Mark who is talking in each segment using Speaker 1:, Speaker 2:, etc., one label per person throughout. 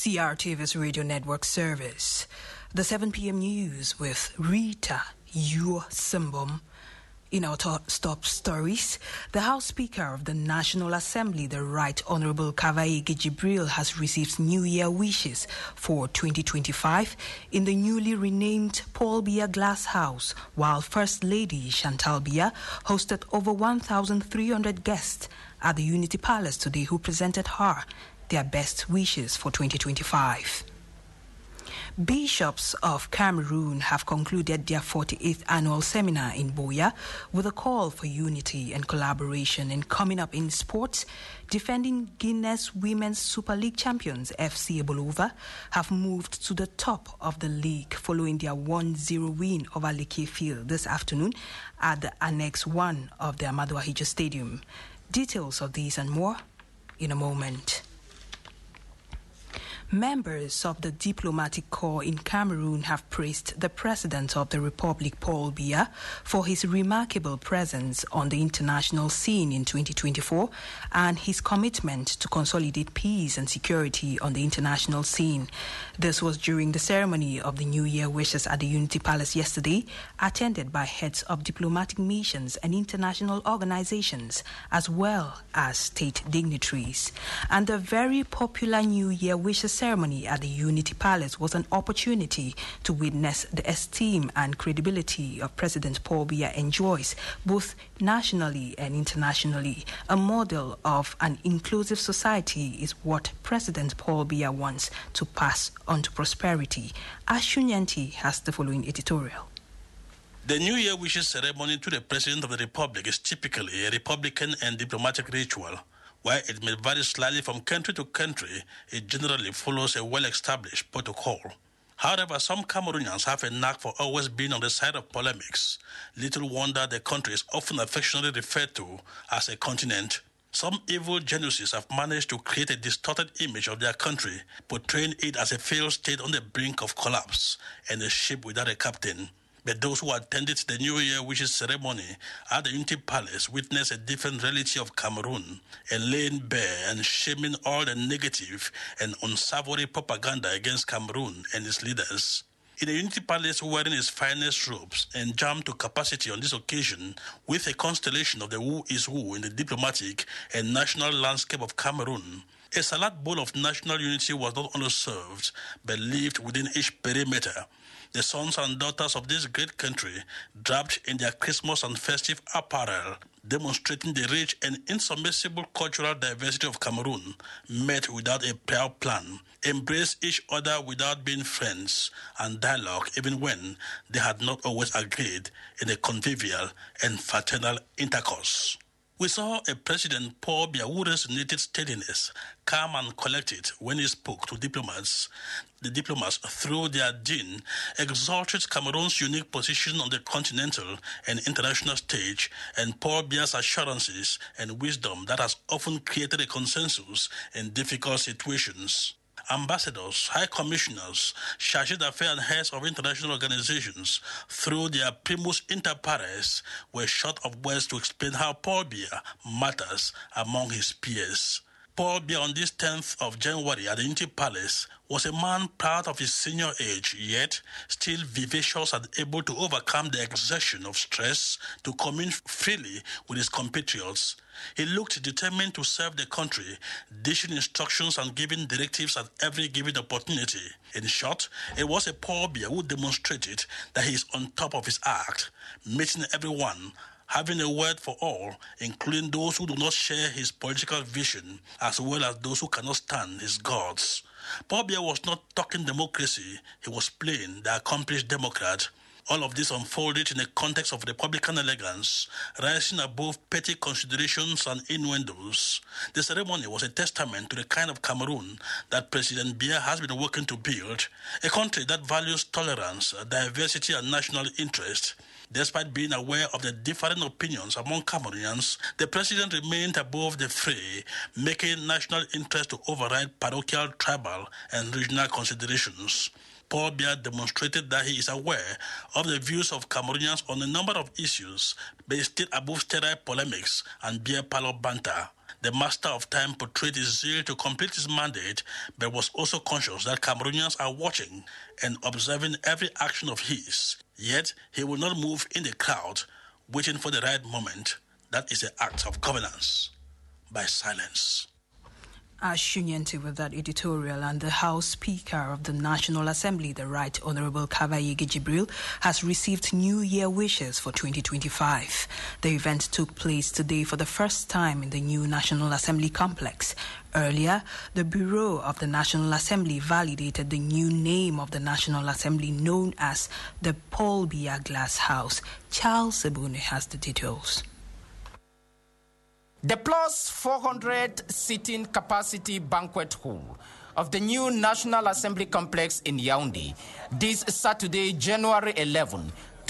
Speaker 1: CRTV's Radio Network service. The 7 p.m. news with Rita Simbom. In our top stories, the House Speaker of the National Assembly, the Right Honourable Kavaigi Jibril, has received New Year wishes for 2025 in the newly renamed Paul Biya Glass House, while First Lady Chantal Biya hosted over 1,300 guests at the Unity Palace today who presented her their best wishes for 2025. Bishops of Cameroon have concluded their 48th annual seminar in Buea with a call for unity and collaboration. And coming up in sports, defending Guinness Women's Super League champions FC Bolova have moved to the top of the league following their 1-0 win over Leke Field this afternoon at the Annex 1 of the Amadou Ahidjo Stadium. Details of these and more in a moment. Members of the diplomatic corps in Cameroon have praised the President of the Republic, Paul Biya, for his remarkable presence on the international scene in 2024 and his commitment to consolidate peace and security on the international scene. This was during the ceremony of the New Year wishes at the Unity Palace yesterday, attended by heads of diplomatic missions and international organizations, as well as state dignitaries. And the very popular New Year wishes ceremony at the Unity Palace was an opportunity to witness the esteem and credibility of President Paul Biya enjoys both nationally and internationally. A model of an inclusive society is what President Paul Biya wants to pass on to prosperity. Ashunyanti has the following editorial.
Speaker 2: The New Year wishes ceremony to the President of the Republic is typically a Republican and diplomatic ritual. While it may vary slightly from country to country, it generally follows a well-established protocol. However, some Cameroonians have a knack for always being on the side of polemics. Little wonder the country is often affectionately referred to as a continent. Some evil geniuses have managed to create a distorted image of their country, portraying it as a failed state on the brink of collapse and a ship without a captain. But those who attended the New Year wishes ceremony at the Unity Palace witnessed a different reality of Cameroon, and laying bare and shaming all the negative and unsavory propaganda against Cameroon and its leaders. In the Unity Palace, wearing his finest robes and jammed to capacity on this occasion with a constellation of the who is who in the diplomatic and national landscape of Cameroon, a salad bowl of national unity was not only served, but lived within each perimeter. The sons and daughters of this great country, draped in their Christmas and festive apparel, demonstrating the rich and insubmersible cultural diversity of Cameroon, met without a prior plan, embraced each other without being friends, and dialogue even when they had not always agreed in a convivial and fraternal intercourse. We saw a President Paul Biya who resonated steadiness, calm and collected when he spoke to diplomats. The diplomats, through their dean, exalted Cameroon's unique position on the continental and international stage, and Paul Biya's assurances and wisdom that has often created a consensus in difficult situations. Ambassadors, high commissioners, chargé d'affaires and heads of international organizations, through their primus inter pares, were short of words to explain how Paul Biya matters among his peers. Paul Biya on this 10th of January at the Unity Palace was a man proud of his senior age, yet still vivacious and able to overcome the exertion of stress to commune freely with his compatriots. He looked determined to serve the country, dishing instructions and giving directives at every given opportunity. In short, it was a Paul Biya who demonstrated that he is on top of his act, meeting everyone, having a word for all, including those who do not share his political vision, as well as those who cannot stand his gods. Paul Biya was not talking democracy, he was playing the accomplished Democrat. All of this unfolded in a context of Republican elegance, rising above petty considerations and innuendos. The ceremony was a testament to the kind of Cameroon that President Biya has been working to build, a country that values tolerance, diversity, and national interest. Despite being aware of the differing opinions among Cameroonians, the president remained above the fray, making national interest to override parochial, tribal, and regional considerations. Paul Biya demonstrated that he is aware of the views of Cameroonians on a number of issues, but is still above sterile polemics and beer parlor banter. The master of time portrayed his zeal to complete his mandate, but was also conscious that Cameroonians are watching and observing every action of his. Yet, he will not move in the crowd, waiting for the right moment. That is an act of governance by silence.
Speaker 1: Ashunyenti with that editorial, and the House Speaker of the National Assembly, the Right Honourable Kava Yege Jibril, has received New Year wishes for 2025. The event took place today for the first time in the new National Assembly complex. Earlier, the Bureau of the National Assembly validated the new name of the National Assembly, known as the Paul Biya Glass House. Charles Sebune has the details.
Speaker 3: The plus 400 seating capacity banquet hall of the new National Assembly complex in Yaoundé this Saturday, January 11,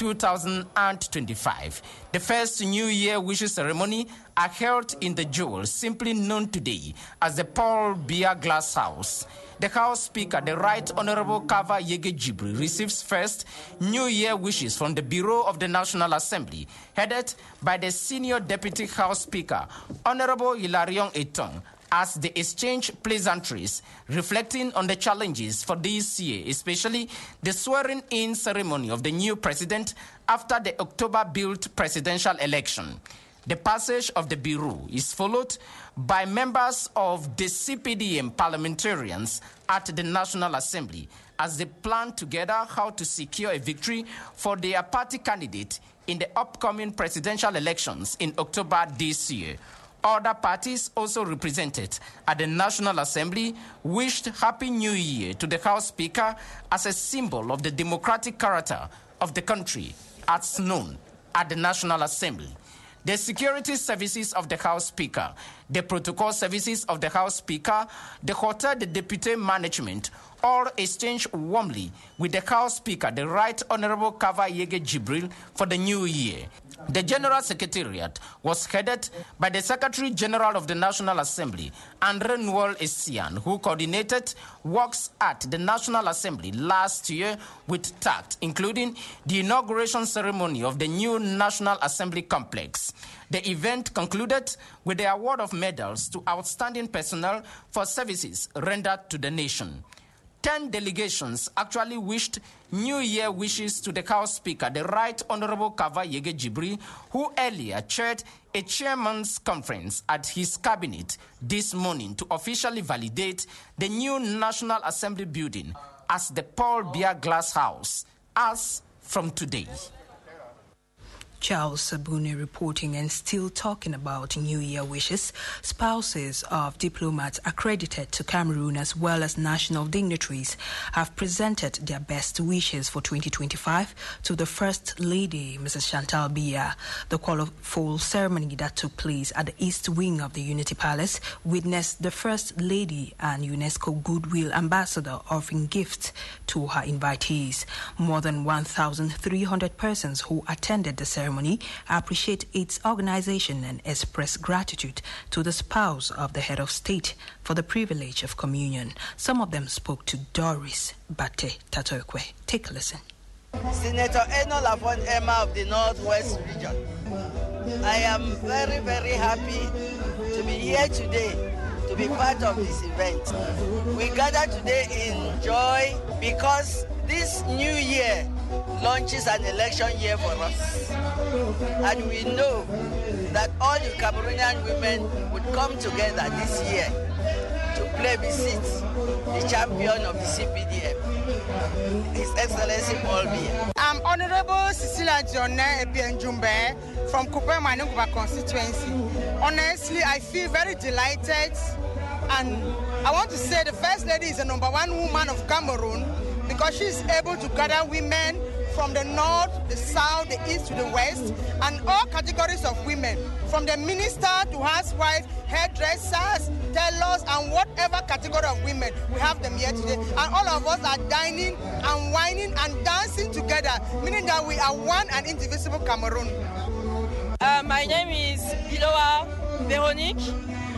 Speaker 3: 2025. The first New Year wishes ceremony are held in the jewel simply known today as the Paul Biya Glass House. The House Speaker, the Right Honourable Kava Yege Jibril, receives first New Year wishes from the Bureau of the National Assembly, headed by the Senior Deputy House Speaker, Honourable Hilarion Etong, as they exchange pleasantries reflecting on the challenges for this year, especially the swearing-in ceremony of the new president after the October-built presidential election. The passage of the Bureau is followed by members of the CPDM parliamentarians at the National Assembly as they plan together how to secure a victory for their party candidate in the upcoming presidential elections in October this year. Other parties also represented at the National Assembly wished Happy New Year to the House Speaker as a symbol of the democratic character of the country as known at the National Assembly. The security services of the House Speaker, the protocol services of the House Speaker, the Hotel de Député management, all exchanged warmly with the House Speaker, the Right Honourable Kava Yege Jibril, for the new year. The General Secretariat was headed by the Secretary General of the National Assembly, Andre Noel Essian, who coordinated works at the National Assembly last year with tact, including the inauguration ceremony of the new National Assembly complex. The event concluded with the award of medals to outstanding personnel for services rendered to the nation. 10 delegations actually wished New Year wishes to the House Speaker, the Right Honourable Kava Yege Jibril, who earlier chaired a chairman's conference at his cabinet this morning to officially validate the new National Assembly building as the Paul Biya Glass House as from today.
Speaker 1: Charles Sebune reporting. And still talking about New Year wishes, spouses of diplomats accredited to Cameroon as well as national dignitaries have presented their best wishes for 2025 to the First Lady, Mrs. Chantal Biya. The call-of-full ceremony that took place at the East Wing of the Unity Palace witnessed the First Lady and UNESCO Goodwill Ambassador offering gifts to her invitees. More than 1,300 persons who attended the ceremony appreciate its organization and express gratitude to the spouse of the head of state for the privilege of communion. Some of them spoke to Doris Bate Tatoekwe. Take a listen.
Speaker 4: Senator Eno Lafont Emma of the Northwest region. I am very, very happy to be here today to be part of this event. We gather today in joy because this new year launches an election year for us. And we know that all the Cameroonian women would come together this year to plebiscite the champion of the CPDM, His Excellency Paul Biya. I'm Honorable Cecilia John Ebienjumbe from Kupe Manunguba constituency. Honestly, I feel very delighted, and I want to say the First Lady is the #1 woman of Cameroon because she is able to gather women from the north, the south, the east to the west, and all categories of women, from the minister to housewives, hairdressers, tailors, and whatever category of women. We have them here today, and all of us are dining and whining and dancing together, meaning that we are one and indivisible Cameroon.
Speaker 5: My name is Biloa Veronique.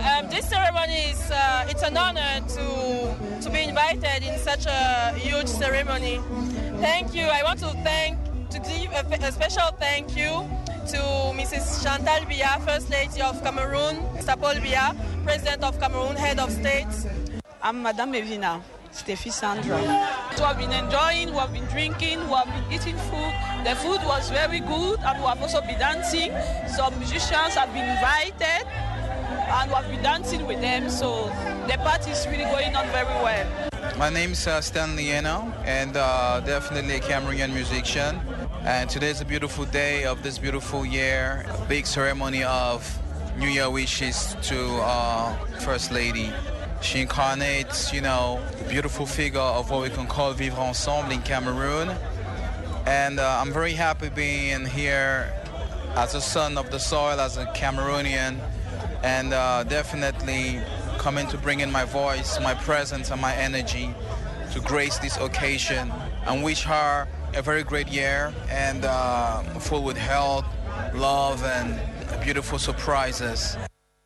Speaker 5: This ceremony is it's an honor to be invited in such a huge ceremony. Thank you. I want to give a special thank you to Mrs. Chantal Biya, First Lady of Cameroon, Mr. Paul Biya, President of Cameroon, Head of State.
Speaker 6: I'm Madame Evina, Steffi Sandra.
Speaker 7: We have been enjoying, we have been drinking, we have been eating food. The food was very good, and we have also been dancing. Some musicians have been invited, and we have been dancing with them, so the party is really going on very well.
Speaker 8: My name is Stanley Eno, and definitely a Cameroonian musician. And today is a beautiful day of this beautiful year, a big ceremony of New Year wishes to First Lady. She incarnates, the beautiful figure of what we can call vivre ensemble in Cameroon. And I'm very happy being here as a son of the soil, as a Cameroonian, and definitely coming to bring in my voice, my presence, and my energy to grace this occasion and wish her a very great year and full with health, love, and beautiful surprises.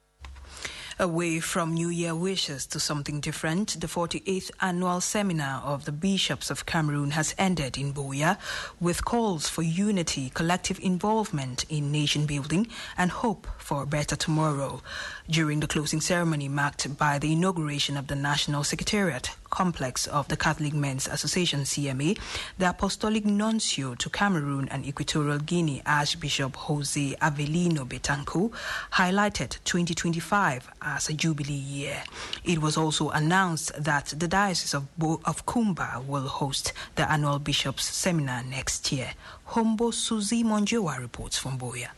Speaker 1: Away from New Year wishes to something different, the 48th annual seminar of the Bishops of Cameroon has ended in Buea with calls for unity, collective involvement in nation building, and hope for a better tomorrow. During the closing ceremony marked by the inauguration of the National Secretariat complex of the Catholic Men's Association CMA, the Apostolic Nuncio to Cameroon and Equatorial Guinea, Archbishop Jose Avelino Betancourt, highlighted 2025 as a jubilee year. It was also announced that the Diocese of Kumba will host the annual Bishops' Seminar next year. Hombo Suzy Monjowa reports from Buea.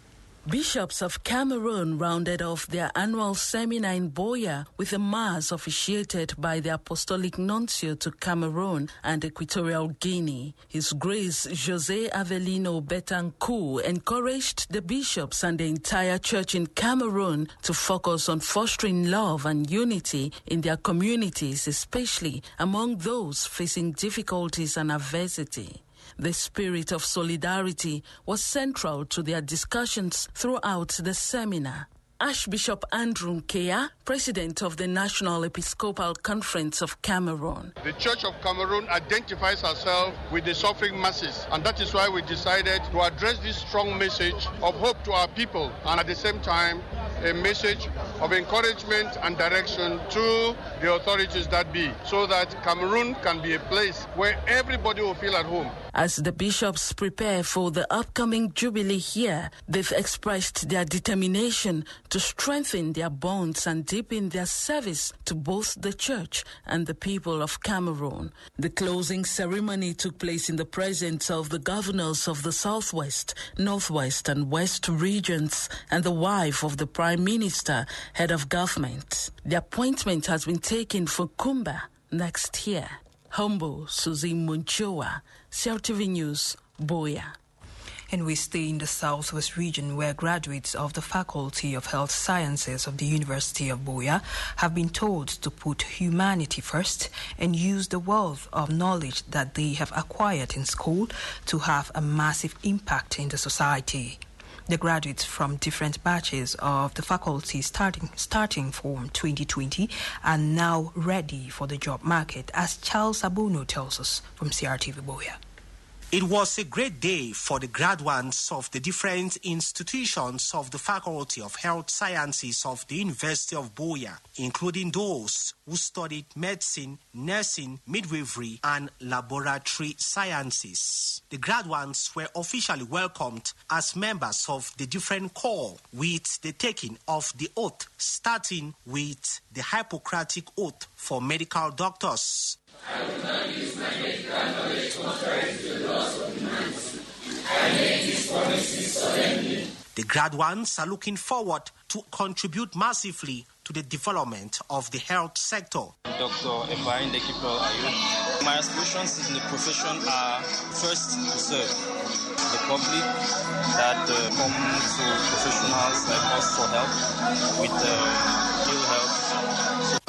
Speaker 9: Bishops of Cameroon rounded off their annual seminar in Buea with a mass officiated by the Apostolic Nuncio to Cameroon and Equatorial Guinea. His Grace Jose Avelino Betancourt encouraged the bishops and the entire church in Cameroon to focus on fostering love and unity in their communities, especially among those facing difficulties and adversity. The spirit of solidarity was central to their discussions throughout the seminar. Archbishop Andrew Nkea, president of the National Episcopal Conference of Cameroon.
Speaker 10: The Church of Cameroon identifies herself with the suffering masses, and that is why we decided to address this strong message of hope to our people, and at the same time, a message of encouragement and direction to the authorities that be, so that Cameroon can be a place where everybody will feel at home.
Speaker 9: As the bishops prepare for the upcoming Jubilee year, they've expressed their determination to strengthen their bonds and deepen their service to both the church and the people of Cameroon. The closing ceremony took place in the presence of the governors of the Southwest, Northwest and West regions and the wife of the Prime Minister, head of government. The appointment has been taken for Kumba next year. Humble Suzy Monjowa, CRTV News, Buea.
Speaker 1: And we stay in the Southwest region, where graduates of the Faculty of Health Sciences of the University of Buea have been told to put humanity first and use the wealth of knowledge that they have acquired in school to have a massive impact in the society. The graduates from different batches of the faculty starting from 2020 are now ready for the job market, as Charles Abuno tells us from CRTV Buea.
Speaker 11: It was a great day for the graduates of the different institutions of the Faculty of Health Sciences of the University of Buea, including those who studied medicine, nursing, midwifery, and laboratory sciences. The graduates were officially welcomed as members of the different corps with the taking of the oath, starting with the Hippocratic Oath for medical doctors.
Speaker 12: I will not use my medical knowledge contrary to the laws of humanity. I make these promises solemnly.
Speaker 11: The graduates are looking forward to contribute massively to the development of the health sector.
Speaker 13: Dr. Ephraim Dekipel Ayub. My aspirations in the profession are first to serve the public that come to professionals like us for help with ill health.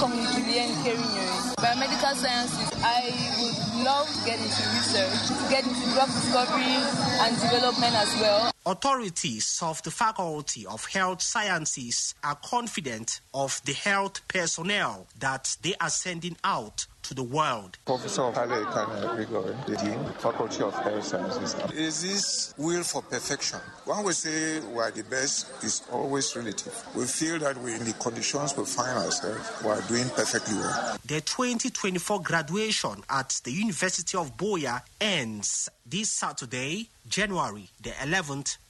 Speaker 14: Biomedical sciences, I would love to get into research, to get into drug discovery and development as well.
Speaker 11: Authorities of the Faculty of Health Sciences are confident of the health personnel that they are sending out to the world.
Speaker 14: Professor Kale Gregory, the Dean, Faculty of Health Sciences. It is this will for perfection. When we say we are the best, it's always relative. We feel that we, in the conditions we find ourselves, we are doing perfectly well.
Speaker 11: The 2024 graduation at the University of Buea ends this Saturday, January the 11th,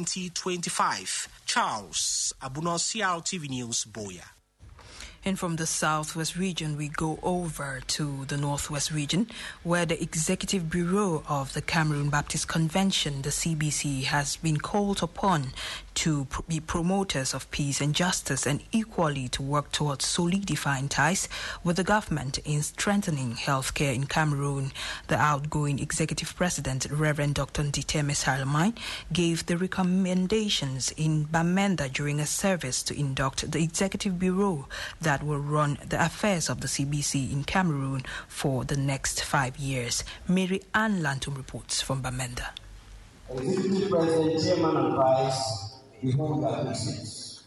Speaker 11: 2025. Charles Abuno, CRTV News, Buea.
Speaker 1: And from the Southwest region, we go over to the Northwest region, where the Executive Bureau of the Cameroon Baptist Convention, the CBC, has been called upon to be promoters of peace and justice and equally to work towards solidifying ties with the government in strengthening healthcare in Cameroon. The outgoing executive president, Reverend Dr. Nditeme Charlemagne, gave the recommendations in Bamenda during a service to induct the Executive Bureau that will run the affairs of the CBC in Cameroon for the next 5 years. Mary Ann Lantum reports from Bamenda.
Speaker 15: Executive President, Chairman and Vice, before their business.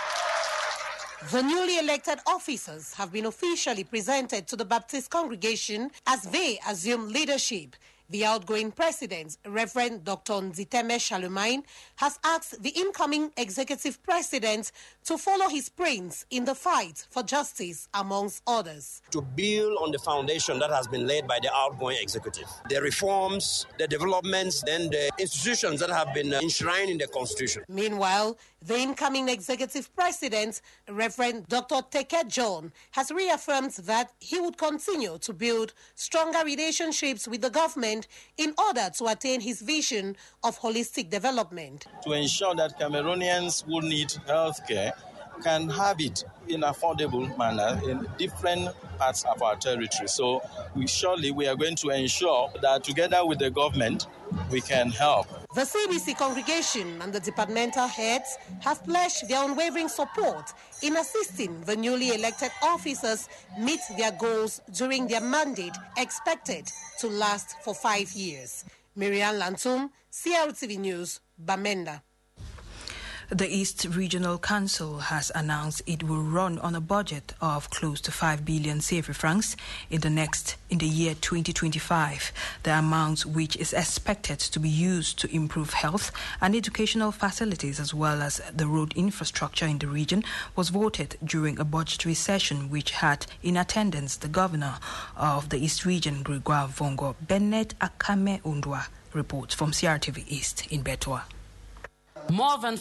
Speaker 16: The newly elected officers have been officially presented to the Baptist congregation as they assume leadership. The outgoing president, Reverend Dr. Nditeme Charlemagne, has asked the incoming executive president to follow his prince in the fight for justice, amongst others.
Speaker 17: To build on the foundation that has been laid by the outgoing executive. The reforms, the developments, and the institutions that have been enshrined in the Constitution.
Speaker 16: Meanwhile, the incoming executive president, Reverend Dr. Teke John, has reaffirmed that he would continue to build stronger relationships with the government in order to attain his vision of holistic development.
Speaker 13: To ensure that Cameroonians who need health care can have it in an affordable manner in different parts of our territory. So we are going to ensure that together with the government, we can help.
Speaker 16: The CBC congregation and the departmental heads have pledged their unwavering support in assisting the newly elected officers meet their goals during their mandate expected to last for 5 years. Miriam Lantum, CRTV News, Bamenda.
Speaker 1: The East Regional Council has announced it will run on a budget of close to 5 billion CFA francs in the year 2025. The amount, which is expected to be used to improve health and educational facilities as well as the road infrastructure in the region, was voted during a budgetary session which had in attendance the governor of the East Region, Gregoire Vongo. Bennett Akame Undwa reports from CRTV East in Betoa.
Speaker 18: More than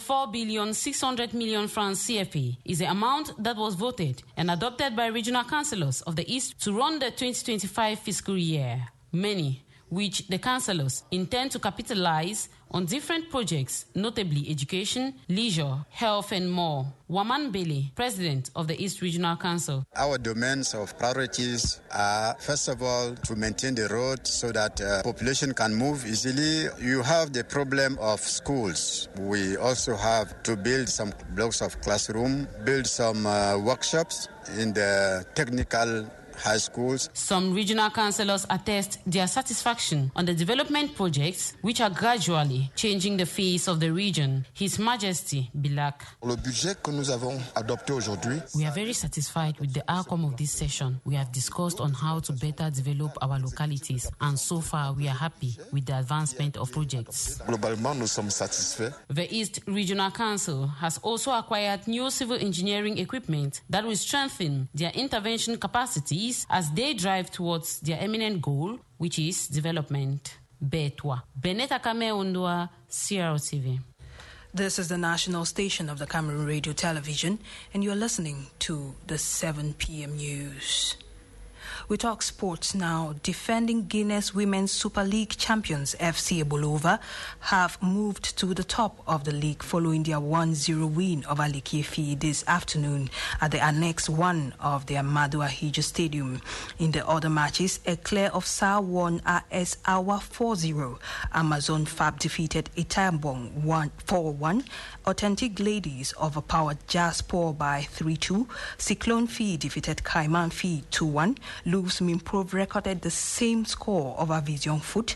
Speaker 18: 4.6 billion francs CFA is the amount that was voted and adopted by regional councillors of the East to run the 2025 fiscal year. Many, which the councillors intend to capitalize on different projects, notably education, leisure, health, and more. Waman Bele, president of the East Regional Council.
Speaker 19: Our domains of priorities are, first of all, to maintain the road so that population can move easily. You have the problem of schools. We also have to build some blocks of classroom, build some workshops in the technical high schools.
Speaker 18: Some regional councillors attest their satisfaction on the development projects which are gradually changing the face of the region. His Majesty Bilak.
Speaker 20: Le budget que nous avons adopté aujourd'hui.
Speaker 18: We are very satisfied with the outcome of this session. We have discussed on how to better develop our localities, and so far we are happy with the advancement of projects.
Speaker 20: Globalement, nous sommes satisfaits.
Speaker 18: The East Regional Council has also acquired new civil engineering equipment that will strengthen their intervention capacities as they drive towards their eminent goal, which is development. Betwa. Beneta Kame Undwa, CRTV.
Speaker 1: This is the national station of the Cameroon Radio Television, and you're listening to the 7 p.m. news. We talk sports now. Defending Guinness Women's Super League champions FC Ebolova have moved to the top of the league following their 1-0 win over Lekiefi this afternoon at the Annex 1 of the Amadou Ahidjo Stadium. In the other matches, Eclair of Sa won AS Awa 4-0. Amazon Fab defeated Itambong 4-1. Authentic Ladies overpowered Jaspor by 3-2. Cyclone Fee defeated Kaiman Fee 2-1. Blues Minprov recorded the same score over Vision Foot.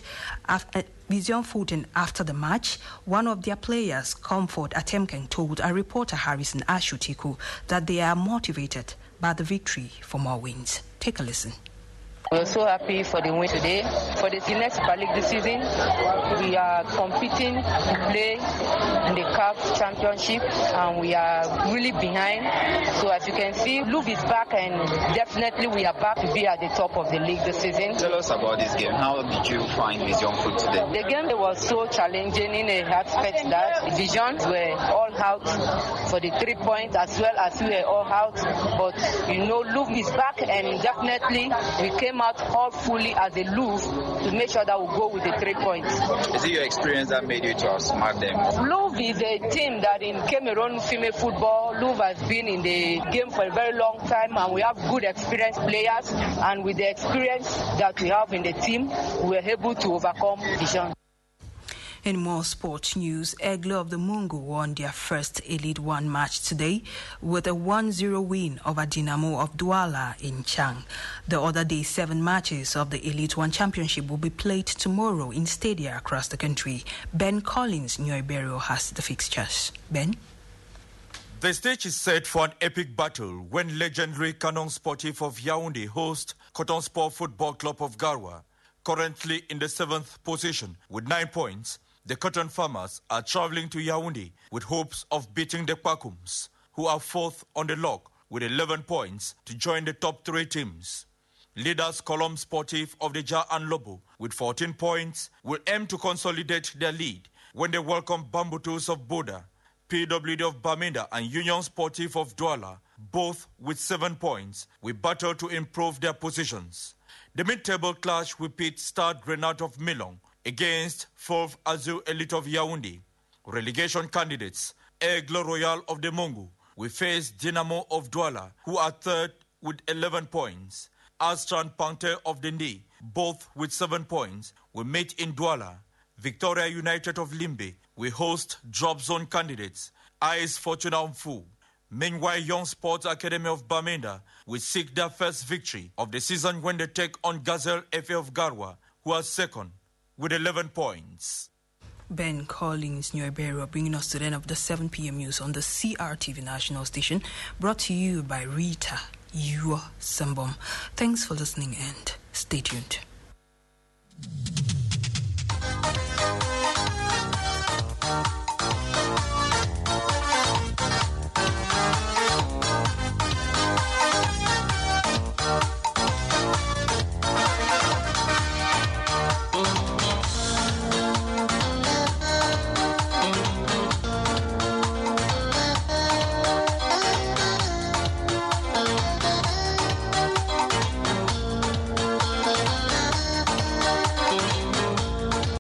Speaker 1: And after the match, one of their players, Comfort Atemken, told a reporter Harrison Ashutiku that they are motivated by the victory for more wins. Take a listen.
Speaker 21: We're so happy for the win today. For the next Super League this season, we are competing to play in the CAF Championship, and we are really behind. So as you can see, Louvre is back, and definitely we are back to be at the top of the league this season.
Speaker 22: Tell us about this game. How did you find Vision Foot today?
Speaker 21: The game was so challenging in a aspect that Visions were all out for the 3 points as well as we were all out. But Louvre is back, and definitely we came out all fully as a Louvre to make sure that we go with the 3 points.
Speaker 22: Is it your experience that made you to outsmart them?
Speaker 21: Louvre is a team that in Cameroon female football, Louvre has been in the game for a very long time, and we have good experienced players, and with the experience that we have in the team, we were able to overcome Vision.
Speaker 1: In more sports news, Eglo of the Mungu won their first Elite One match today with a 1-0 win over Dynamo of Douala in Chang. The other day, 7 matches of the Elite One Championship will be played tomorrow in stadia across the country. Ben Collins, Nyoibero, has the fixtures. Ben?
Speaker 23: The stage is set for an epic battle when legendary Canon Sportif of Yaoundé host Coton Sport Football Club of Garwa. Currently in the 7th position with 9 points, the Cotton Farmers are travelling to Yaoundé with hopes of beating the Kwakums, who are 4th on the log with 11 points to join the top 3 teams. Leaders Colombe Sportif of the Jah and Lobo with 14 points will aim to consolidate their lead when they welcome Bambutus of Boda, PWD of Bamenda and Union Sportif of Douala, both with 7 points, will battle to improve their positions. The mid-table clash will pit Stade Grenade of Milong against 4th Azul Elite of Yaoundé. Relegation candidates Aigle Royal of the Mungu will face Dynamo of Douala, who are 3rd with 11 points. Astran Panther of the Ndi, both with 7 points, will meet in Douala. Victoria United of Limbe will host drop zone candidates AS Fortuna Mfu. Meanwhile, Young Sports Academy of Bamenda will seek their first victory of the season when they take on Gazelle FA of Garwa, who are 2nd with 11 points.
Speaker 1: Ben Collins, Nyoibero, bringing us to the end of the 7 p.m. news on the CRTV national station, brought to you by Rita Yua Sambom. Thanks for listening and stay tuned.